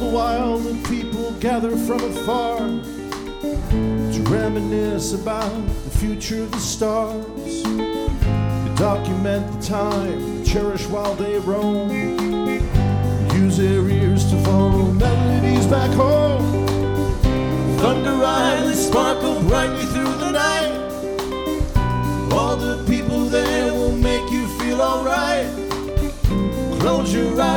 a while the people gather from afar to reminisce about the future of the stars. They document the time, cherish while they roam, use their ears to follow melodies back home. Thunder Island sparkle brightly through the night. All the people there will make you feel alright. Close your eyes